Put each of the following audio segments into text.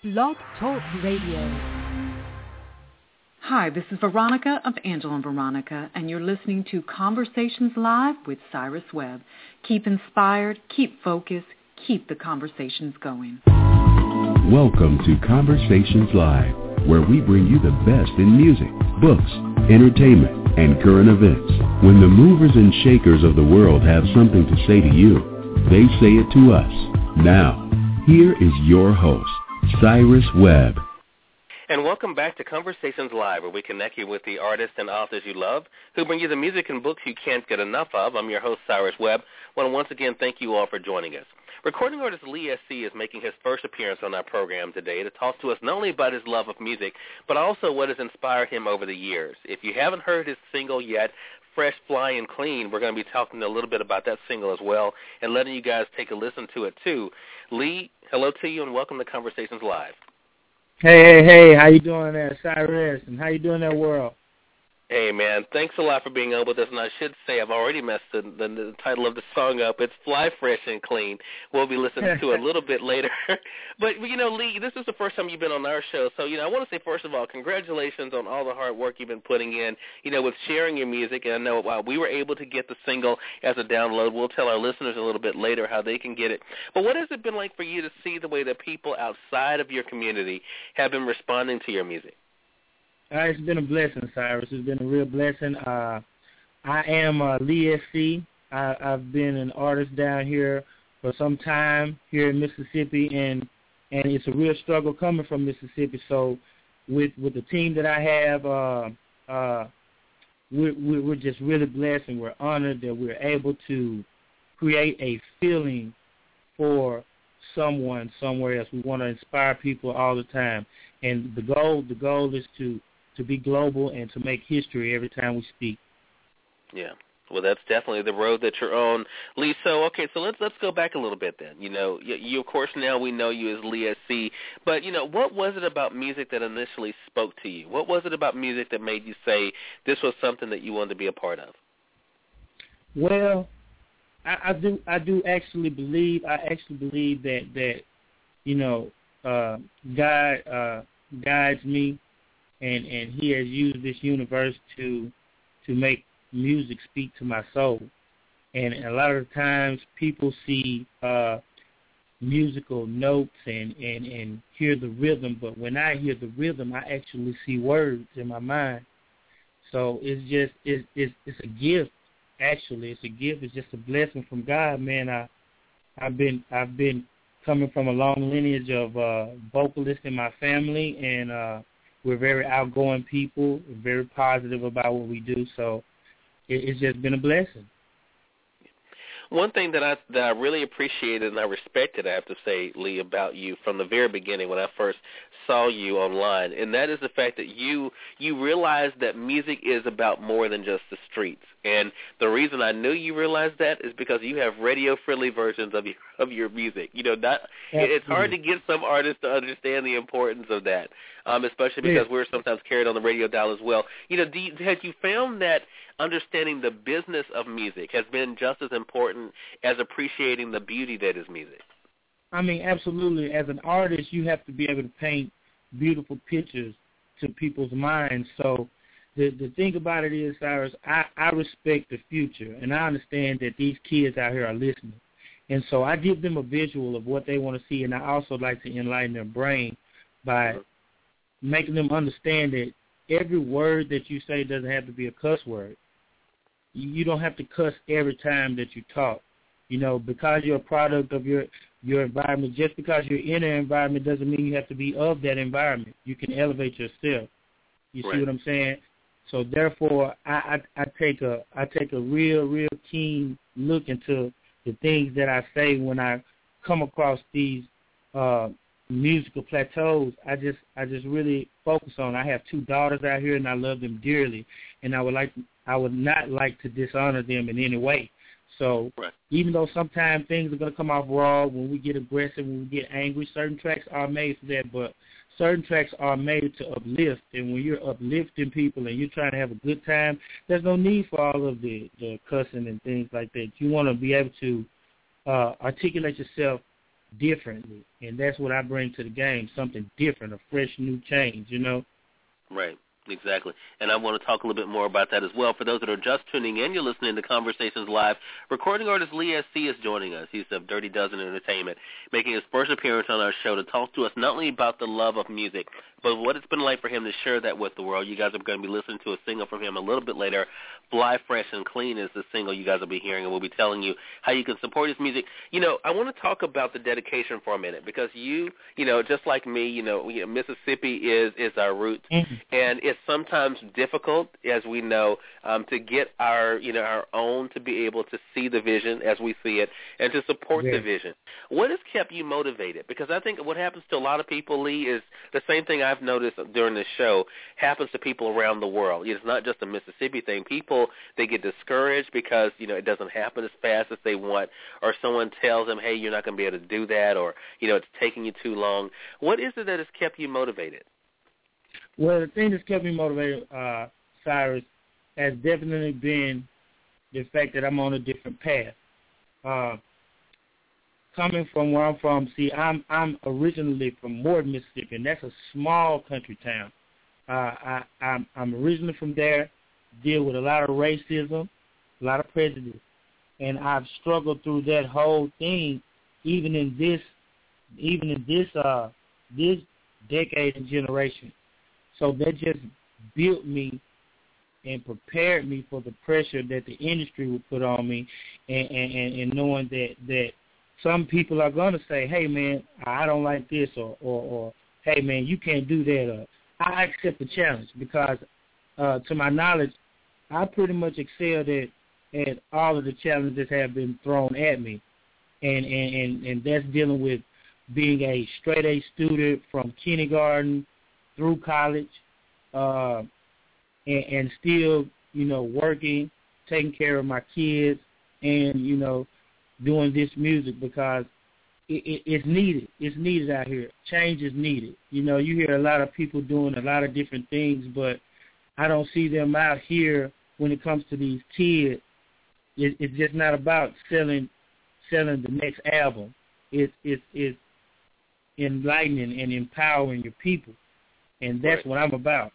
Blog Talk Radio. Hi, this is Veronica of Angela and Veronica, and you're listening to Conversations Live with Cyrus Webb. Keep inspired, keep focused, keep the conversations going. Welcome to Conversations Live, where we bring you the best in music, books, entertainment, and current events. When the movers and shakers of the world have something to say to you, they say it to us. Now, here is your host, Cyrus Webb. And welcome back to Conversations Live, where we connect you with the artists and authors you love, who bring you the music and books you can't get enough of. I'm your host, Cyrus Webb. I want to once again thank you all for joining us. Recording artist Lee S.C. is making his first appearance on our program today to talk to us not only about his love of music, but also what has inspired him over the years. If you haven't heard his single yet, Fresh, Fly, and Clean, we're going to be talking a little bit about that single as well and letting you guys take a listen to it too. Lee, hello to you and welcome to Conversations Live. Hey, how you doing there, Cyrus, and how you doing there, world? Hey, man, thanks a lot for being on with us, and I should say I've already messed the title of the song up. It's Fly, Fresh, and Clean. We'll be listening to it a little bit later. But, you know, Lee, this is the first time you've been on our show, so, you know, I want to say, first of all, congratulations on all the hard work you've been putting in, you know, with sharing your music. And I know we were able to get the single as a download. We'll tell our listeners a little bit later how they can get it. But what has it been like for you to see the way that people outside of your community have been responding to your music? It's been a blessing, Cyrus. It's been a real blessing. I am Lee S.C. I've been an artist down here for some time here in Mississippi, and it's a real struggle coming from Mississippi. So with the team that I have, we're just really blessed, and we're honored that we're able to create a feeling for someone somewhere else. We want to inspire people all the time, and the goal is to be global and to make history every time we speak. Yeah. Well, that's definitely the road that you're on, Lee. So, okay, so let's go back a little bit then. You know, you of course now we know you as Lee S.C., but, you know, what was it about music that initially spoke to you? What was it about music that made you say this was something that you wanted to be a part of? Well, I do actually believe that you know, God guides me. And he has used this universe to make music speak to my soul. And a lot of the times people see musical notes and hear the rhythm, but when I hear the rhythm, I actually see words in my mind. So it's a gift. Actually, it's a gift. It's just a blessing from God, man. I've been coming from a long lineage of vocalists in my family, and we're very outgoing people, very positive about what we do, so it's just been a blessing. One thing that I really appreciated and I respected, I have to say, Lee, about you from the very beginning when I first saw you online, and that is the fact that you realized that music is about more than just the streets. And the reason I knew you realized that is because you have radio-friendly versions of your music. You know, it's hard to get some artists to understand the importance of that, especially because we're sometimes carried on the radio dial as well. You know, have you found that understanding the business of music has been just as important as appreciating the beauty that is music? I mean, absolutely. As an artist, you have to be able to paint beautiful pictures to people's minds. So the thing about it is, Cyrus, I respect the future, and I understand that these kids out here are listening. And so I give them a visual of what they want to see, and I also like to enlighten their brain by making them understand that every word that you say doesn't have to be a cuss word. You don't have to cuss every time that you talk. You know, because you're a product of your environment, just because you're in an environment doesn't mean you have to be of that environment. You can elevate yourself. You see what I'm saying? So therefore, I take a real keen look into the things that I say when I come across these musical plateaus. I just really focus on. I have 2 daughters out here, and I love them dearly, and I would not like to dishonor them in any way. So even though sometimes things are going to come off raw, when we get aggressive, when we get angry, certain tracks are made for that, but certain tracks are made to uplift. And when you're uplifting people and you're trying to have a good time, there's no need for all of the cussing and things like that. You want to be able to articulate yourself differently, and that's what I bring to the game, something different, a fresh new change, you know? Right. Exactly. And I want to talk a little bit more about that as well. For those that are just tuning in, you're listening to Conversations Live. Recording artist Lee S.C. is joining us. He's of Dirty Dozen Entertainment, making his first appearance on our show to talk to us not only about the love of music, but what it's been like for him to share that with the world. You guys are going to be listening to a single from him a little bit later. Fly Fresh and Clean is the single you guys will be hearing, and we'll be telling you how you can support his music. You know, I want to talk about the dedication for a minute because you know, just like me, Mississippi is our roots, and it's sometimes difficult, as we know, to get our own to be able to see the vision as we see it and to support the vision. What has kept you motivated? Because I think what happens to a lot of people, Lee, is the same thing I've noticed during this show happens to people around the world. It's not just a Mississippi thing. People, they get discouraged because, it doesn't happen as fast as they want, or someone tells them, hey, you're not going to be able to do that, or, it's taking you too long. What is it that has kept you motivated? Well, the thing that's kept me motivated, Cyrus, has definitely been the fact that I'm on a different path. Coming from where I'm from, see, I'm originally from Morton, Mississippi, and that's a small country town. I'm originally from there, deal with a lot of racism, a lot of prejudice, and I've struggled through that whole thing, even in this decade and generation. So that just built me and prepared me for the pressure that the industry would put on me, and knowing that some people are going to say, hey, man, I don't like this, or hey, man, you can't do that. Or I accept the challenge because, to my knowledge, I pretty much excelled at all of the challenges that have been thrown at me, and that's dealing with being a straight-A student from kindergarten through college, and still, working, taking care of my kids, and, doing this music because it's needed. It's needed out here. Change is needed. You hear a lot of people doing a lot of different things, but I don't see them out here when it comes to these kids. It's just not about selling the next album. It's enlightening and empowering your people, and that's what I'm about.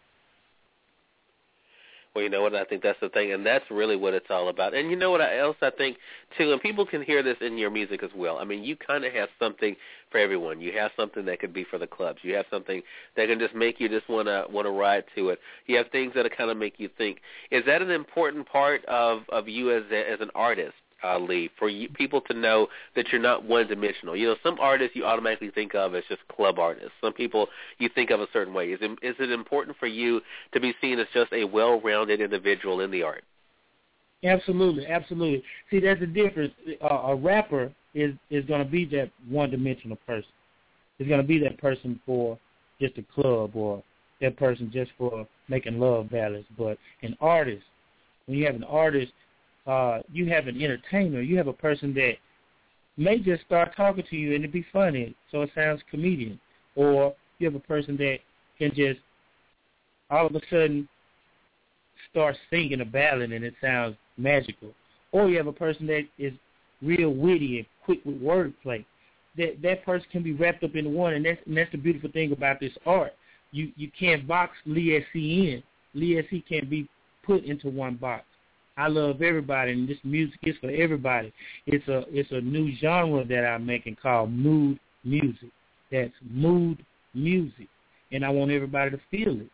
Well, you know what? I think that's the thing, and that's really what it's all about. And you know what else I think, too, and people can hear this in your music as well. I mean, you kind of have something for everyone. You have something that could be for the clubs. You have something that can just make you just want to ride to it. You have things that kind of make you think. Is that an important part of you as an artist, Lee, for people to know that you're not one-dimensional? Some artists you automatically think of as just club artists. Some people you think of a certain way. Is it important for you to be seen as just a well-rounded individual in the art? Absolutely, absolutely. See, there's a difference. A rapper is going to be that one-dimensional person. Is going to be that person for just a club, or that person just for making love ballads. But an artist, when you have an artist, you have an entertainer. You have a person that may just start talking to you and it be funny, so it sounds comedian. Or you have a person that can just all of a sudden start singing a ballad and it sounds magical. Or you have a person that is real witty and quick with wordplay. That person can be wrapped up in one, and that's the beautiful thing about this art. You can't box Lee S.C. in. Lee S.C. can't be put into one box. I love everybody, and this music is for everybody. It's a new genre that I'm making called mood music. That's mood music, and I want everybody to feel it.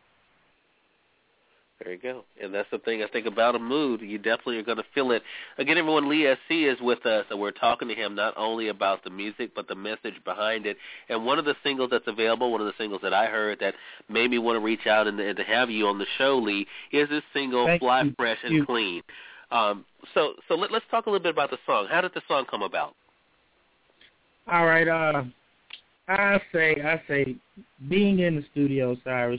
There you go. And that's the thing I think about a mood. You definitely are going to feel it. Again, everyone, Lee S.C. is with us, and we're talking to him not only about the music but the message behind it. And one of the singles that's available, one of the singles that I heard that made me want to reach out and to have you on the show, Lee, is this single, Fly Fresh and Clean. So let's talk a little bit about the song. How did the song come about? All right. I say being in the studio, Cyrus,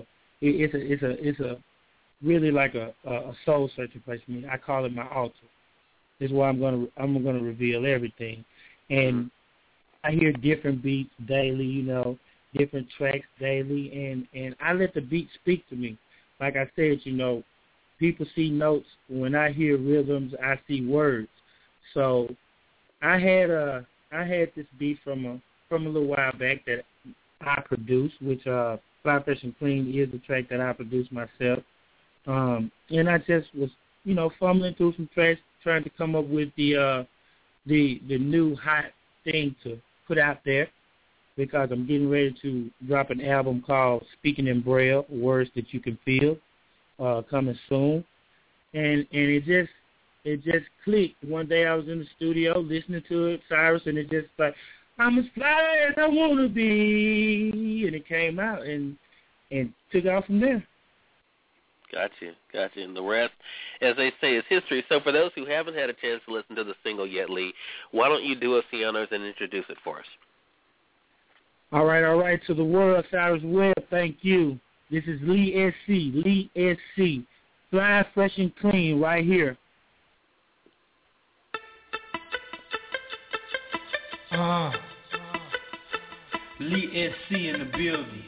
it's a really like a soul searching place for me. I call it my altar. This is where I'm gonna reveal everything, and I hear different beats daily, different tracks daily, and I let the beat speak to me. Like I said, people see notes. When I hear rhythms, I see words. So I had I had this beat from a little while back that I produced, which Fly Fresh and Clean is a track that I produced myself. And I just was, fumbling through some tracks, trying to come up with the new hot thing to put out there, because I'm getting ready to drop an album called Speaking in Braille, Words That You Can Feel, coming soon. And it just clicked. One day I was in the studio listening to it, Cyrus, and it just like, I'm as fly as I want to be. And it came out and took off from there. Gotcha. And the rest, as they say, is history. So for those who haven't had a chance to listen to the single yet, Lee, why don't you do us the honors and introduce it for us? All right. To the world, Cyrus Webb, thank you. This is Lee SC. Fly, Fresh, and Clean right here. Lee SC in the building.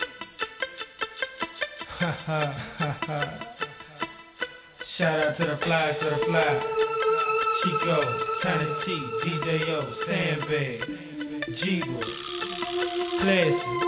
Shout out to the fly, Chico, Tiny T, DJ O, Sandbag, G-Boy, Classic.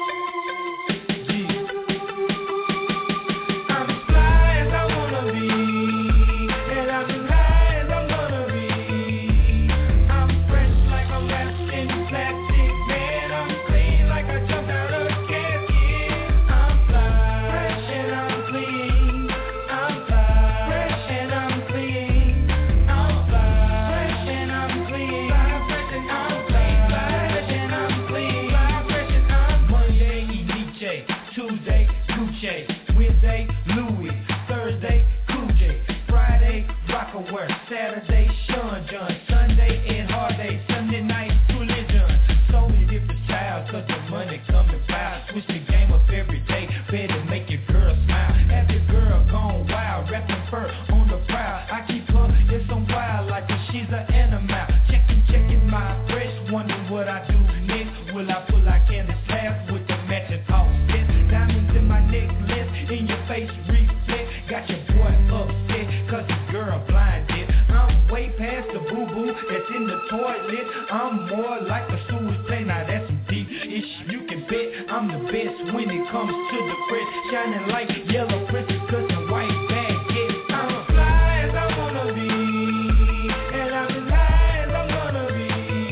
Saturday, Sean John, Sunday and hard day, Sunday night, Julie John. So many different styles, cause the money coming by. Switch the game up every day, better make your girl smile. Have your girl gone wild, rapping fur on the prowl. I keep her, it's some wild like if she's an animal. Checking my fresh, wondering what I do next. Will I pull out candy slabs with the matching offset? Diamonds in my necklace, in your face reflect. Got your boy upset, cause the girl blinded. I'm way past the boo-boo that's in the toilet. I'm more like a sewage play, now that's some deep issue. You can bet I'm the best when it comes to the fresh. Shining like yellow princess, cussin' white bag, yeah. I'm as fly as I wanna be, and I'm as high as I'm gonna be.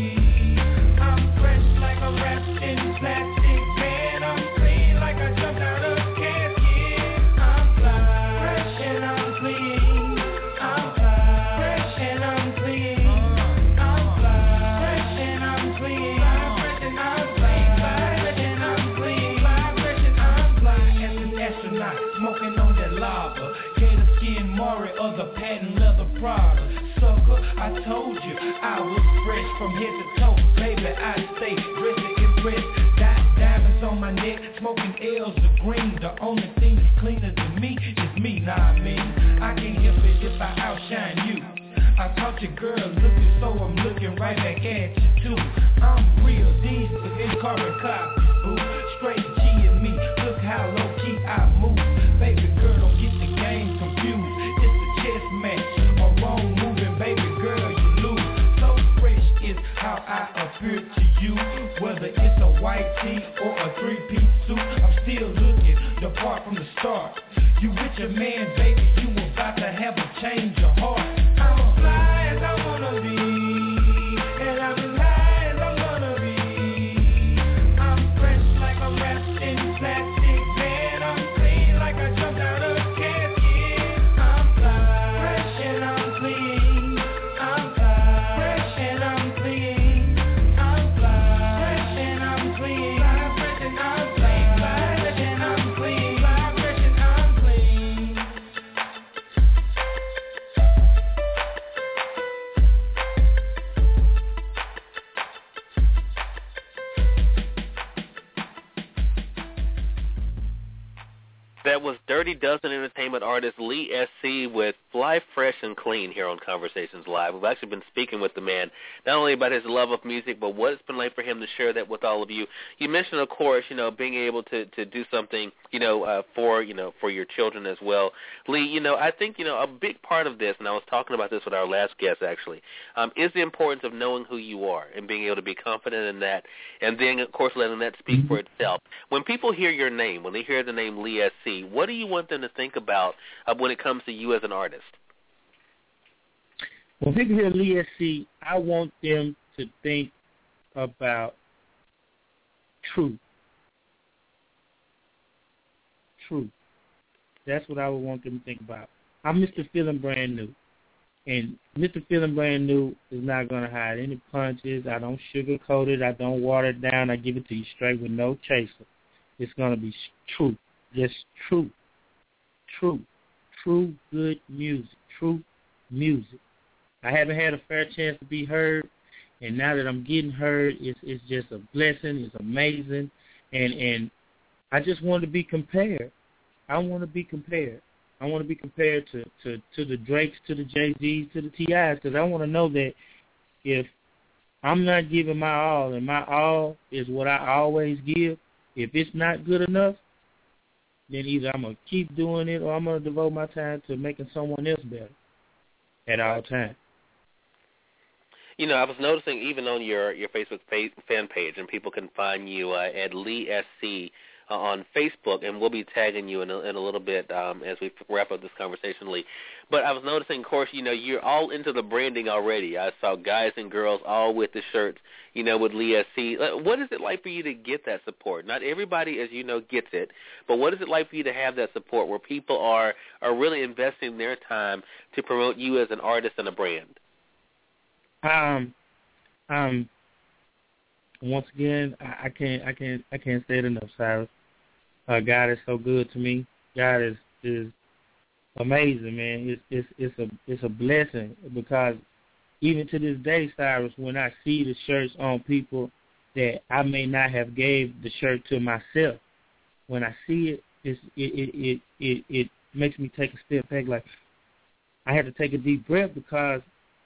I'm fresh like a wrapped in plastic man. I'm clean like I jumped out of a casket. I'm fly, fresh and I'm clean. I'm fly, fresh and I'm clean. I'm fly, fresh and I'm clean. Fresh and I'm clean. Fresh and I'm clean. Fresh and I'm fly as an astronaut, smoking on that lava. Gator skin Maury of the patent leather Prada. Sucker, I told you I was fresh from head to toe. Baby, I stay dressed to impress. Diamonds on my neck, smoking L's of green. The only thing that's cleaner than me is me, nah, I mean. I can't help it if I outshine you. I caught your girl looking, so I'm looking right back at you too. I'm real, these in carbon copy, boo. Straight G and me, look how low key I move. Baby girl, don't get the game confused. It's a chess match, a wrong moving, baby girl, you lose. So fresh is how I appear to you. Whether it's a white tee or a three-piece suit, I'm still looking the part from the start. You with your man, baby, you about to have a change of heart. I'm as fly as I wanna be, and I'm as high as I'm gonna be. I'm fresh like I'm wrapped in plastic man. I'm clean like I jumped out of a casket. I'm fly, fresh and I'm clean. I'm fly, fresh and I'm clean. I'm fly, fresh and I'm clean. Fresh and I'm clean. Fresh and I'm clean. Fresh and I'm clean. That was Dirty Dozen Entertainment artist Lee S.C. with Fly Fresh and Clean here on Conversations Live. We've actually been speaking with the man not only about his love of music, but what it's been like for him to share that with all of you. You mentioned, of course, being able to do something, for your children as well. Lee, I think, a big part of this, and I was talking about this with our last guest actually, is the importance of knowing who you are and being able to be confident in that, and then, of course, letting that speak for itself. When people hear your name, when they hear the name Lee S.C., what do you want them to think about when it comes to you as an artist? When people hear Lee S.C., I want them to think about truth. Truth. That's what I would want them to think about. I'm Mr. Feeling Brand New. And Mr. Feeling Brand New is not going to hide any punches. I don't sugarcoat it. I don't water it down. I give it to you straight with no chaser. It's going to be truth. Just true good music, true music. I haven't had a fair chance to be heard, and now that I'm getting heard, it's just a blessing. It's amazing, and I just want to be compared. I want to be compared. I want to be compared to the Drakes, to the Jay-Z's, to the T.I.'s, because I want to know that if I'm not giving my all, and my all is what I always give, if it's not good enough, then either I'm going to keep doing it or I'm going to devote my time to making someone else better at all times. I was noticing even on your Facebook fan page, and people can find you at Lee SC on Facebook, and we'll be tagging you in a little bit as we wrap up this conversation, Lee. But I was noticing, of course, you're all into the branding already. I saw guys and girls all with the shirts, with Lee SC. What is it like for you to get that support? Not everybody, as you know, gets it, but what is it like for you to have that support where people are really investing their time to promote you as an artist and a brand? Once again, I can't say it enough, Cyrus. God is so good to me. God is amazing, man. It's a blessing, because even to this day, Cyrus, when I see the shirts on people that I may not have gave the shirt to myself, when I see it, it makes me take a step back. Like, I have to take a deep breath, because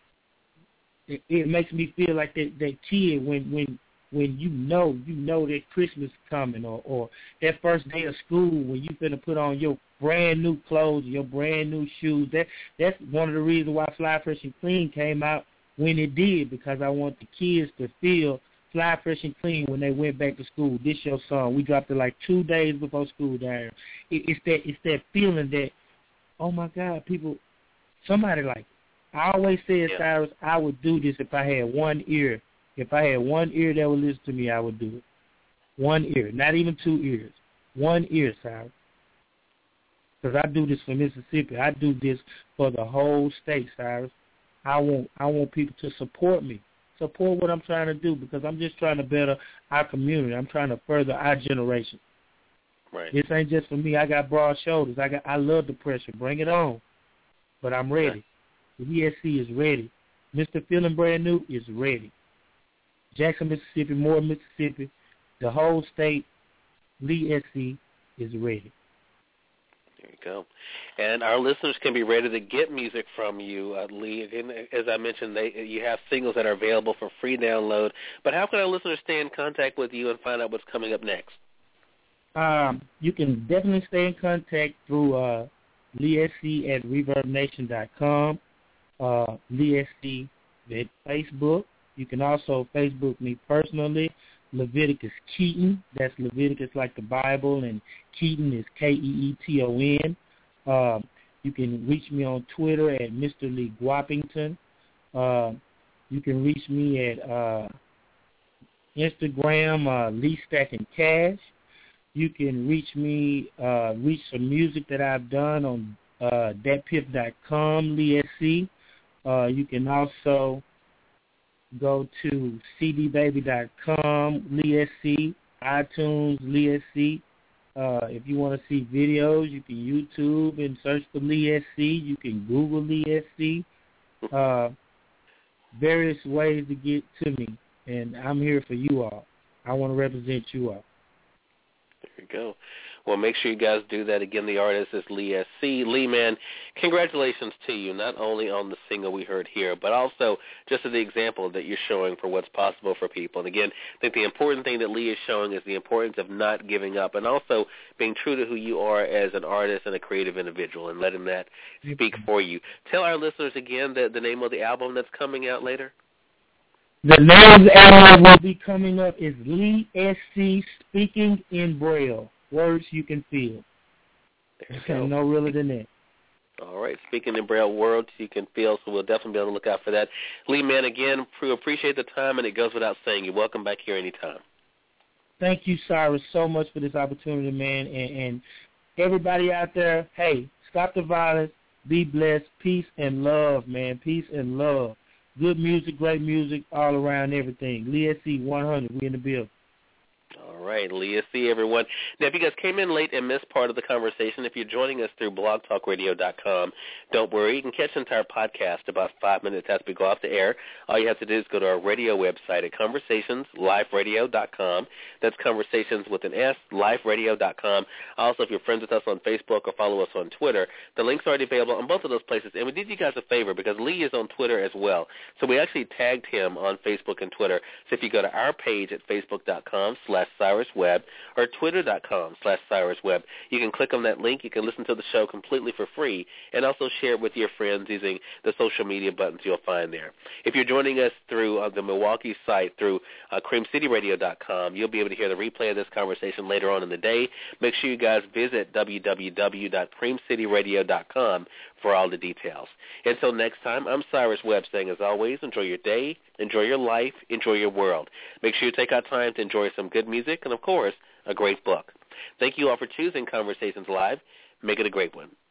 it makes me feel like that kid when you know that Christmas is coming, or that first day of school when you finna put on your brand new clothes, your brand new shoes. That's one of the reasons why Fly Fresh and Clean came out when it did, because I want the kids to feel Fly Fresh and Clean when they went back to school. This your song. We dropped it like 2 days before school down. It's that feeling that, oh my God, somebody like it. I always said, Cyrus, I would do this if I had one ear. If I had one ear that would listen to me, I would do it. One ear, not even 2 ears. One ear, Cyrus. Because I do this for Mississippi. I do this for the whole state, Cyrus. I want people to support me, support what I'm trying to do, because I'm just trying to better our community. I'm trying to further our generation. Right. This ain't just for me. I got broad shoulders. I love the pressure. Bring it on. But I'm ready. Right. The ESC is ready. Mr. Feeling Brand New is ready. Jackson, Mississippi, Moore, Mississippi, the whole state, Lee SC is ready. There you go. And our listeners can be ready to get music from you, Lee. Again, as I mentioned, you have singles that are available for free download. But how can our listeners stay in contact with you and find out what's coming up next? You can definitely stay in contact through Lee SC at ReverbNation.com, Lee SC at Facebook. You can also Facebook me personally, Leviticus Keaton. That's Leviticus like the Bible, and Keaton is Keeton. You can reach me on Twitter at Mr. Lee Guapington. You can reach me at Instagram, Lee Stacking Cash. You can reach me, reach some music that I've done on thatpiff.com, Lee SC. You can also go to cdbaby.com, Lee SC, iTunes, Lee SC. If you want to see videos, you can YouTube and search for Lee SC. You can Google Lee SC. Various ways to get to me, and I'm here for you all. I want to represent you all. There you go. Well, make sure you guys do that. Again, the artist is Lee S.C. Lee, man, congratulations to you, not only on the single we heard here, but also just as the example that you're showing for what's possible for people. And again, I think the important thing that Lee is showing is the importance of not giving up and also being true to who you are as an artist and a creative individual and letting that speak for you. Tell our listeners again the name of the album that's coming out later. The name of the album will be coming up is Lee S.C. Speaking in Braille. Words you can feel. There's no realer than that. All right. Speaking in Braille, words you can feel, so we'll definitely be on the lookout for that. Lee, man, again, appreciate the time, and it goes without saying, you're welcome back here anytime. Thank you, Cyrus, so much for this opportunity, man. And everybody out there, hey, stop the violence, be blessed, peace and love, man, peace and love. Good music, great music, all around everything. Lee S.C. 100, we in the building. All right, Lee S.C., everyone. Now, if you guys came in late and missed part of the conversation, if you're joining us through blogtalkradio.com, don't worry. You can catch the entire podcast about 5 minutes after we go off the air. All you have to do is go to our radio website at conversationsliveradio.com. That's conversations with an S, liveradio.com. Also, if you're friends with us on Facebook or follow us on Twitter, the link's already available on both of those places. And we did you guys a favor because Lee is on Twitter as well. So we actually tagged him on Facebook and Twitter. So if you go to our page at facebook.com/CyrusWebb or twitter.com/CyrusWebb, you can click on that link. You can listen to the show completely for free and also share it with your friends using the social media buttons you'll find there. If you're joining us through the Milwaukee site, through creamcityradio.com, you'll be able to hear the replay of this conversation later on in the day. Make sure you guys visit www.creamcityradio.com for all the details. Until next time, I'm Cyrus Webb saying, as always, enjoy your day, enjoy your life, enjoy your world. Make sure you take out time to enjoy some good music and, of course, a great book. Thank you all for choosing Conversations Live. Make it a great one.